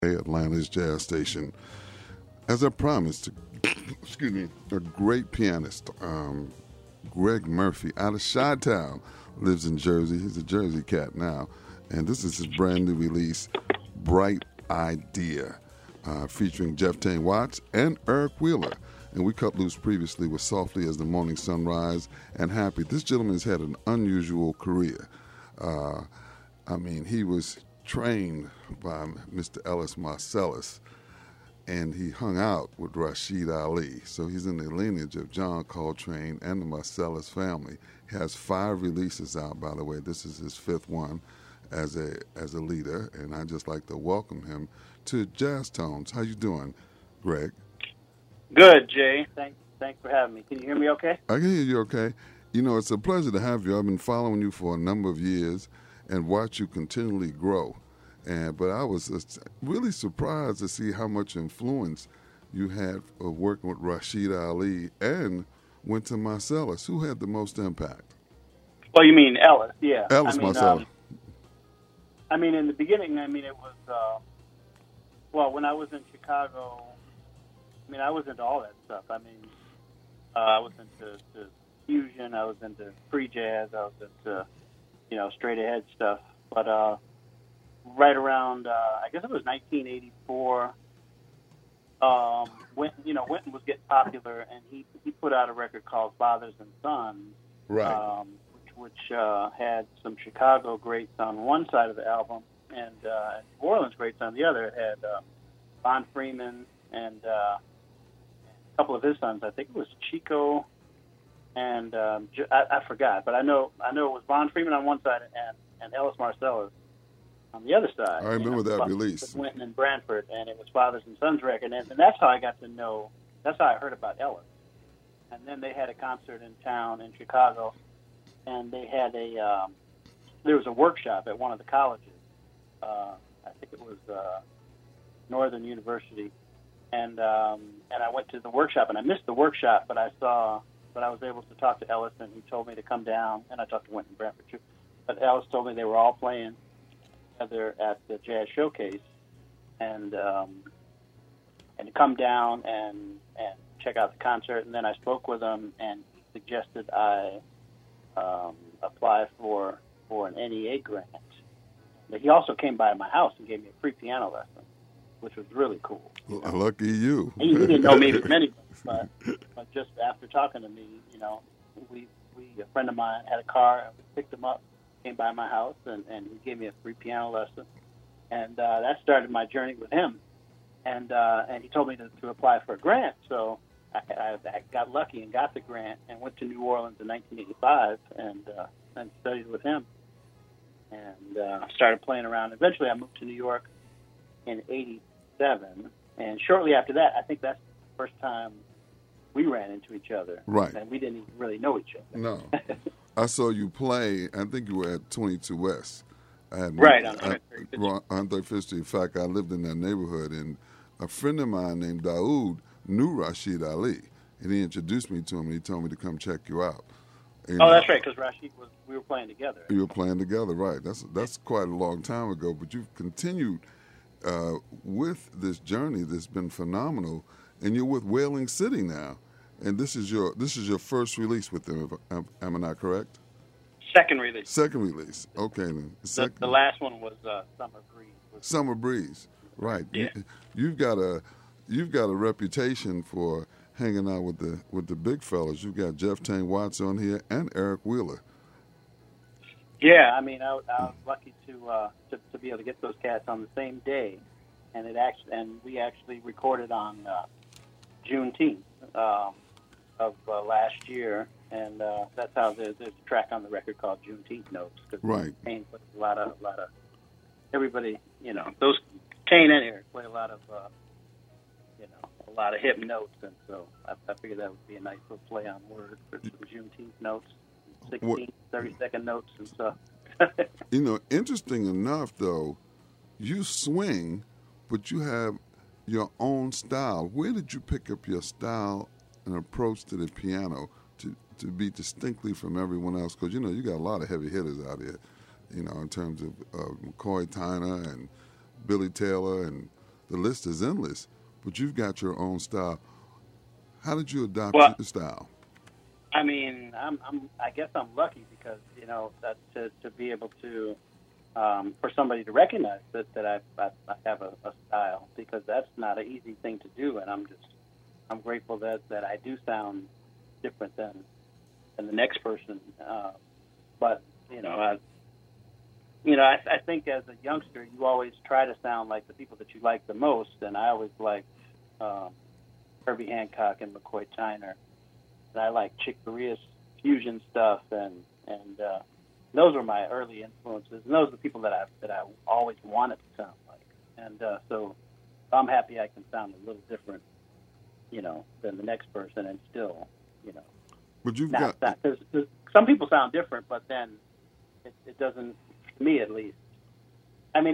Atlanta's jazz station. As I promised, excuse me, a great pianist, Greg Murphy, out of Chi-Town, lives in Jersey. He's a Jersey cat now, and this is his brand new release, Bright Idea, featuring Jeff Tane Watts and Eric Wheeler. And we cut loose previously with Softly as the Morning Sunrise and Happy. This gentleman has had an unusual career. He was trained by Mr. Ellis Marsalis, and he hung out with Rashid Ali. So he's in the lineage of John Coltrane and the Marsalis family. He has 5 releases out, by the way. This is his 5th one as a leader, and I'd just like to welcome him to Jazz Tones. How you doing, Greg? Good, Jay. Thanks for having me. Can you hear me okay? I can hear you okay. You know, it's a pleasure to have you. I've been following you for a number of years and watch you continually grow. But I was really surprised to see how much influence you had of working with Rashid Ali and Wynton Marsalis. Who had the most impact? Well, you mean Ellis, yeah. Ellis Marsalis. In the beginning, it was, when I was in Chicago, I was into all that stuff. I was into fusion, I was into free jazz, I was into, straight ahead stuff. But right around, I guess it was 1984, Wynton was getting popular, and he put out a record called Fathers and Sons, right? Which had some Chicago greats on one side of the album and New Orleans greats on the other. It had Von Freeman and a couple of his sons. I think it was Chico and I forgot, but I know it was Von Freeman on one side and Ellis Marsalis on the other side. I remember that release. Wynton and Branford, and it was Fathers and Sons record, and that's how I got to know. That's how I heard about Ellis. And then they had a concert in town in Chicago, and they had there was a workshop at one of the colleges. I think it was Northern University, and I went to the workshop, and I missed the workshop, but I was able to talk to Ellis, and he told me to come down, and I talked to Wynton Branford too. But Ellis told me they were all playing together at the Jazz Showcase, and to come down and check out the concert. And then I spoke with him, and he suggested I apply for an NEA grant. But he also came by my house and gave me a free piano lesson, which was really cool. Well, lucky you. He didn't know me from anybody, but just after talking to me, a friend of mine had a car, and we picked him up, came by my house, and he gave me a free piano lesson, and that started my journey with him. And he told me to apply for a grant, so I got lucky and got the grant and went to New Orleans in 1985 and studied with him and started playing around. Eventually, I moved to New York in '87, and shortly after that, I think that's the first time we ran into each other. Right. And we didn't even really know each other. No. I saw you play. I think you were at 22 West. Right, on 135th Street. In fact, I lived in that neighborhood, and a friend of mine named Daoud knew Rashid Ali, and he introduced me to him, and he told me to come check you out. That's right, because we were playing together. You were playing together, right. That's quite a long time ago, but you've continued with this journey that's been phenomenal, and you're with Wailing City now, and this is your first release with them. Am I not correct? Second release. Second release. Okay, then. The last one was Summer Breeze. Summer Breeze, right? Yeah. You've got a reputation for hanging out with the big fellas. You've got Jeff Tane Watts on here and Eric Wheeler. Yeah, I was lucky to be able to get those cats on the same day, and we actually recorded on Juneteenth of last year, and that's how there's a track on the record called Juneteenth Notes. Right. Tane put a lot of everybody, those Tane and Eric play a lot of hip notes, and so I figured that would be a nice little play on words for some Juneteenth notes, 30-second notes and stuff. Interesting enough, though, you swing, but you have your own style. Where did you pick up your style and approach to the piano to be distinctly from everyone else? Because, you got a lot of heavy hitters out here, in terms of McCoy Tyner and Billy Taylor and the list is endless. But you've got your own style. How did you adopt Well, your style? I mean, I guess I'm lucky because that to be able to for somebody to recognize that I have a style, because that's not an easy thing to do, and I'm grateful that I do sound different than the next person. But I think as a youngster, you always try to sound like the people that you like the most, and I always liked Herbie Hancock and McCoy Tyner, and I like Chick Corea's fusion stuff, and those were my early influences, and those are the people that I always wanted to sound like, and so I'm happy I can sound a little different, than the next person, and still, But you've not got because some people sound different, but then it doesn't, to me at least. I mean,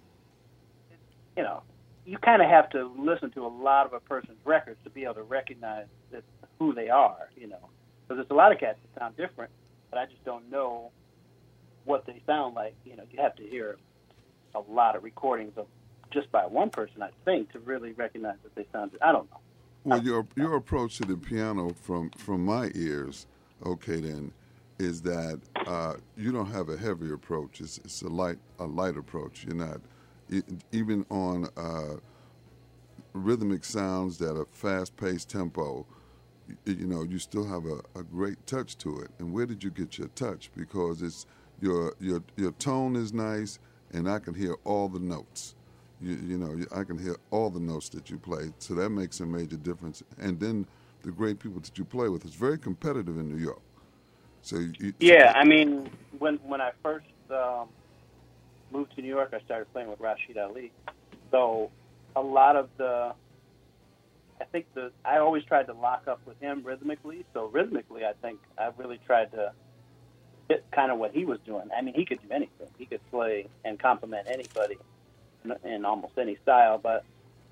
you kind of have to listen to a lot of a person's records to be able to recognize who they are, because there's a lot of cats that sound different, but I just don't know what they sound like. You have to hear a lot of recordings of just by one person, I think, to really recognize that they sound. I don't know. well your approach to the piano from my ears, okay, then, is that you don't have a heavy approach. It's a light approach. You're not even on rhythmic sounds that are fast-paced tempo. You still have a great touch to it. And where did you get your touch? Because it's your tone is nice, and I can hear all the notes. I can hear all the notes that you play, so that makes a major difference. And then the great people that you play with, it's very competitive in New York. So yeah, I mean, when I first moved to New York, I started playing with Rashid Ali. So a lot of I always tried to lock up with him rhythmically. So rhythmically, I think I really tried to fit kind of what he was doing. I mean, he could do anything. He could play and complement anybody in almost any style. But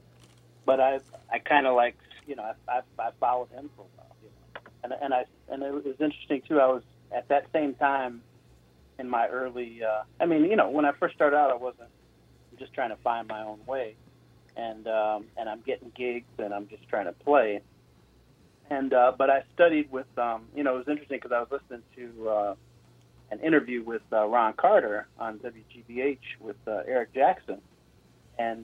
I kind of like, I followed him for a while. And it was interesting too. I was at that same time in my early. When I first started out, I wasn't. I'm just trying to find my own way, and I'm getting gigs, and I'm just trying to play. And but I studied with. It was interesting because I was listening to an interview with Ron Carter on WGBH with Eric Jackson, and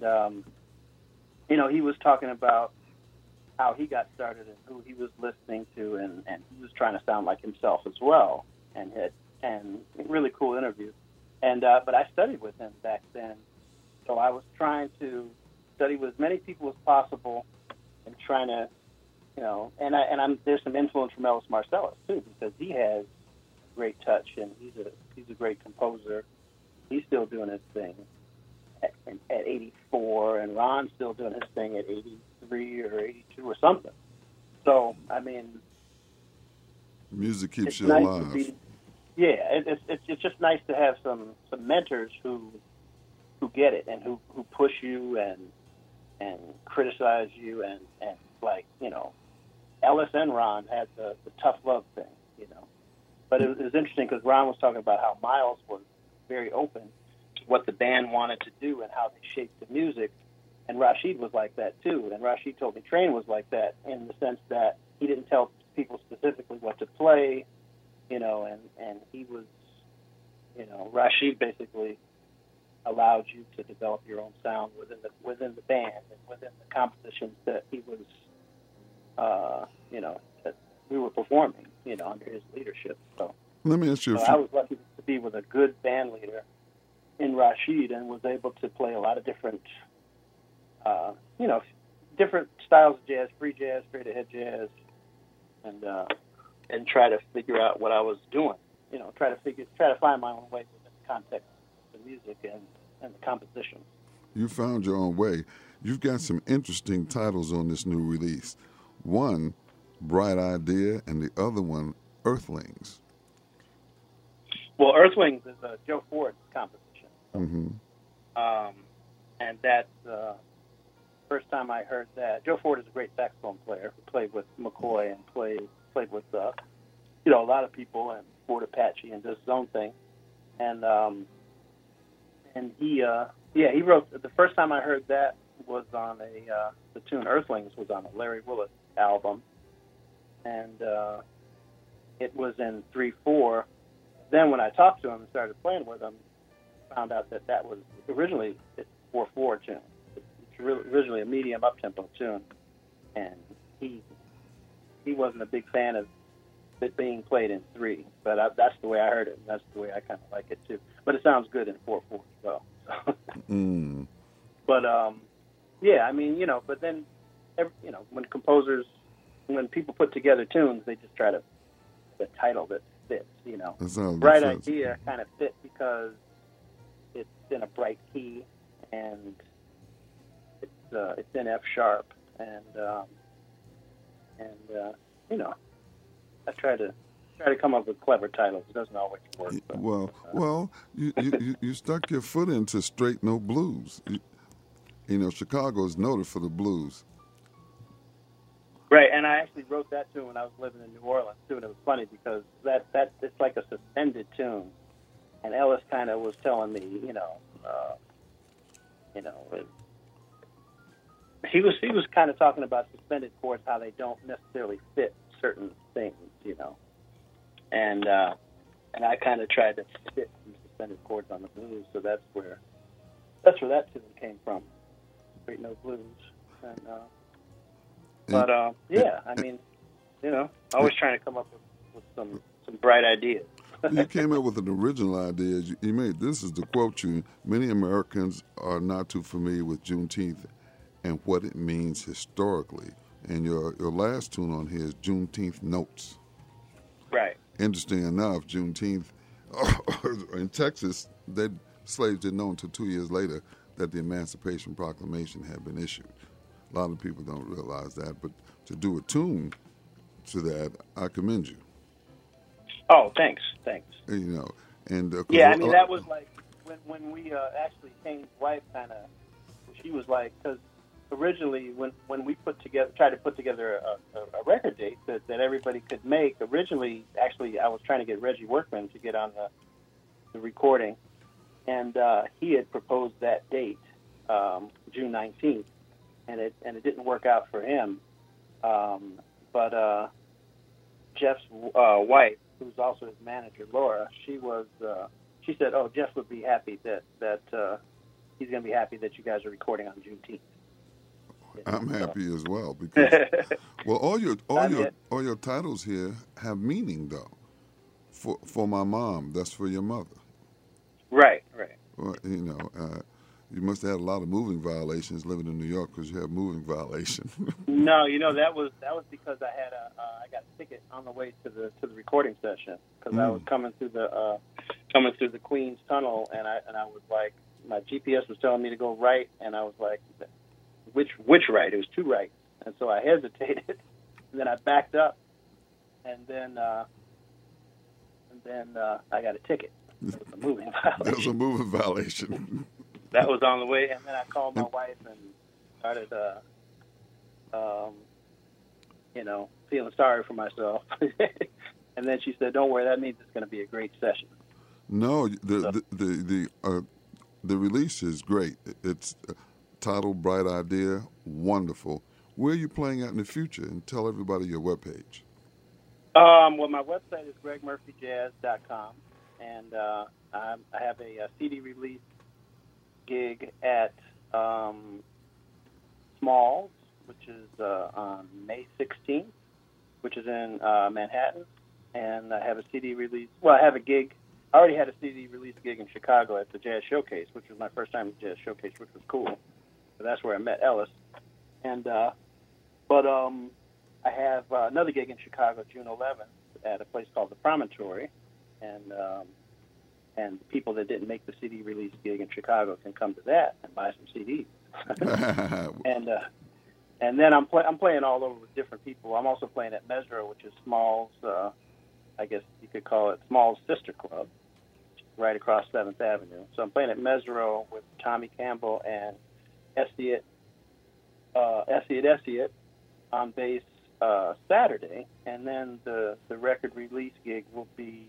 he was talking about how he got started and who he was listening to, and he was trying to sound like himself as well, and really cool interview. And but I studied with him back then, so I was trying to study with as many people as possible, and trying to, there's some influence from Ellis Marsalis too, because he has great touch, and he's a great composer. He's still doing his thing at 84, and Ron's still doing his thing at 83 or 82 or something. So I mean, music keeps you nice alive. It's just nice to have some mentors who get it, and who push you and criticize you, and like, Ellis and Ron had the tough love thing, But it was interesting because Ron was talking about how Miles was very open to what the band wanted to do and how they shaped the music, and Rashid was like that too. And Rashid told me Train was like that in the sense that he didn't tell people specifically what to play, and he was, Rashid basically allowed you to develop your own sound within the band and within the compositions that he was, that we were performing, under his leadership. So Let me ask you I was lucky to be with a good band leader in Rashid, and was able to play a lot of different, different styles of jazz, free jazz, straight ahead jazz, and try to figure out what I was doing. Try to find my own way within the context of the music and the composition. You found your own way. You've got some interesting titles on this new release. One, Bright Idea, and the other one, Earthlings. Well, Earthlings is a Joe Ford composition. Mm-hmm. And that's the first time I heard that. Joe Ford is a great saxophone player who played with McCoy and played with a lot of people, and Fort Apache, and does his own thing. And he wrote, the first time I heard that was on the tune Earthlings was on a Larry Willis album, and it was in 3/4. Then when I talked to him and started playing with him, found out that was originally a 4/4 tune. It's originally a medium up-tempo tune, and he wasn't a big fan of it being played in 3, but that's the way I heard it, and that's the way I kind of like it too. But it sounds good in 4/4 as well. So. But yeah, I mean, but then, when people put together tunes, they just try to the title that fits. Bright Idea kind of fit because it's in a bright key and it's in F sharp, and I try to come up with clever titles. It doesn't always work. But, well, you stuck your foot into straight no blues. Chicago is noted for the blues. Right, and I actually wrote that tune when I was living in New Orleans too, and it was funny because that it's like a suspended tune, and Ellis kind of was telling me, he was kind of talking about suspended chords, how they don't necessarily fit certain things, and I kind of tried to fit some suspended chords on the blues, so that's where that tune came from, Straight No Blues, and. Yeah, I mean, always trying to come up with some bright ideas. You came up with an original idea. You made this is the quote you. Many Americans are not too familiar with Juneteenth and what it means historically. And your last tune on here is Juneteenth Notes. Right. Interesting enough, Juneteenth in Texas, slaves didn't know until 2 years later that the Emancipation Proclamation had been issued. A lot of people don't realize that, but to do a tune to that, I commend you. Oh, thanks. And yeah, I mean that was like when we actually Kane's wife kind of, she was like, because originally when we tried to put together a record date that everybody could make. Originally, actually, I was trying to get Reggie Workman to get on the recording, and he had proposed that date, June 19th. And it didn't work out for him, but Jeff's wife, who's also his manager, Laura, she said, "Oh, Jeff would be happy that he's going to be happy that you guys are recording on Juneteenth." I'm happy as well because all your titles here have meaning though. For my mom, that's for your mother. Right. Well, you must have had a lot of moving violations living in New York because you have moving violations. No, that was because I got a ticket on the way to the recording session because I was coming through the Queens Tunnel, and I was like, my GPS was telling me to go right, and I was like, which right? It was two rights, and so I hesitated, and then I backed up, and then I got a ticket. It was a moving violation. That was a moving violation. That was on the way, and then I called my wife and started, feeling sorry for myself. And then she said, "Don't worry, that means it's going to be a great session." No, the release is great. It's titled "Bright Idea," wonderful. Where are you playing at in the future? And tell everybody your webpage. Well, my website is gregmurphyjazz.com, and I have a CD release gig at Smalls, which is on May 16th, which is in Manhattan. And I have a CD release. Well, I have a gig. I already had a CD release gig in Chicago at the Jazz Showcase, which was my first time at the Jazz Showcase, which was cool. So that's where I met Ellis. And but I have another gig in Chicago, June 11th, at a place called the Promontory, and people that didn't make the CD release gig in Chicago can come to that and buy some CDs. And then I'm playing all over with different people. I'm also playing at Mesro, which is Smalls. I guess you could call it Smalls' sister club, right across 7th Avenue. So I'm playing at Mesro with Tommy Campbell and Essiet on bass Saturday, and then the record release gig will be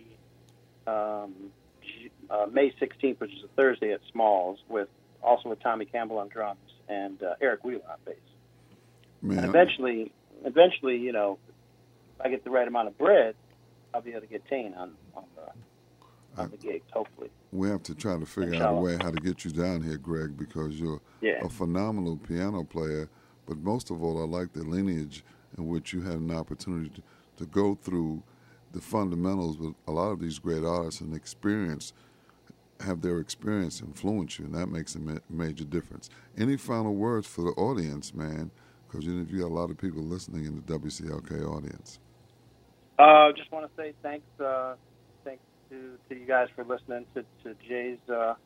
May 16th, which is a Thursday at Smalls, with Tommy Campbell on drums and Eric Wheeler on bass. Man, And eventually, you know, if I get the right amount of bread, I'll be able to get Tane on the gigs, hopefully. we have to try to figure out a way how to get you down here, Greg, because you're a phenomenal piano player. But most of all, I like the lineage in which you had an opportunity to go through the fundamentals with a lot of these great artists and have their experience influence you, and that makes a major difference. Any final words for the audience, man? Because you got a lot of people listening in the WCLK audience. Just want to say thanks to you guys for listening to Jay's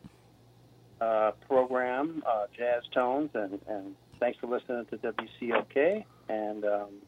program, Jazz Tones, and thanks for listening to WCLK. And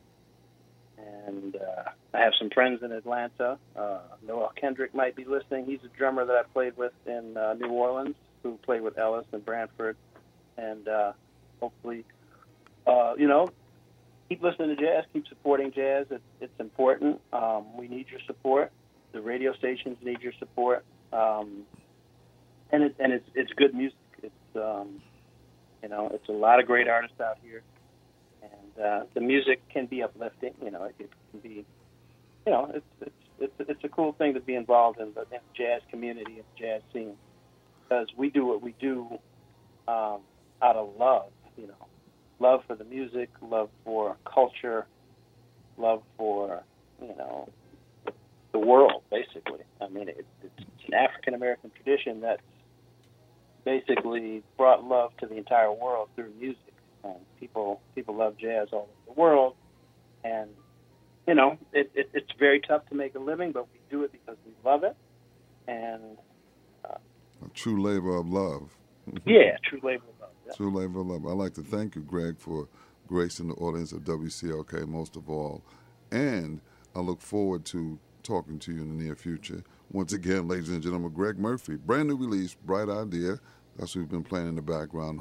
I have some friends in Atlanta. Noel Kendrick might be listening. He's a drummer that I played with in New Orleans, who played with Ellis and Branford. And hopefully, you know, keep listening to jazz, keep supporting jazz. It's important. We need your support. The radio stations need your support. And it's good music. It's you know, it's a lot of great artists out here. And the music can be uplifting. You know, it can be, you know, it's a cool thing to be involved in the jazz community and jazz scene, because we do what we do out of love. You know, love for the music, love for culture, love for, you know, the world. Basically, I mean, it's an African American tradition that's basically brought love to the entire world through music. And people love jazz all over the world, and you know it's very tough to make a living, but we do it because we love it, and a true labor of love. Yeah, true labor of love. Yeah. True labor of love. I'd like to thank you, Greg, for gracing the audience of WCLK most of all, and I look forward to talking to you in the near future. Once again, ladies and gentlemen, Greg Murphy, brand new release, Bright Idea. That's what we've been playing in the background.